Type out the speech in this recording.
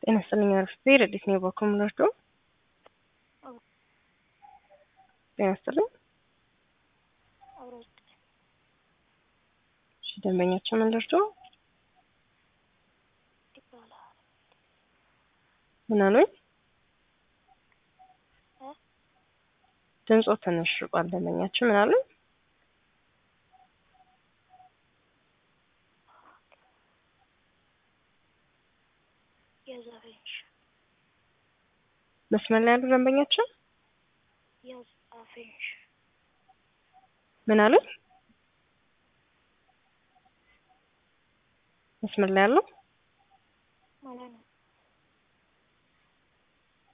ጤና ይስጥልኝ አርፍቴ ረዲት ነው ባኩም ለርዶ ጤና ይስጥልኝ ደንበኛችን ምን ለርዶ ምን አሉኝ ድምጾ ትንሽ ርቋል ደንበኛችን ምን አሉኝ ያዛፈንሽ መስመር ላይ ያሉ ደንበኛችን ያዛፈንሽ ምን አሉኝ መስመር ላይ ያሉ ማለት ነው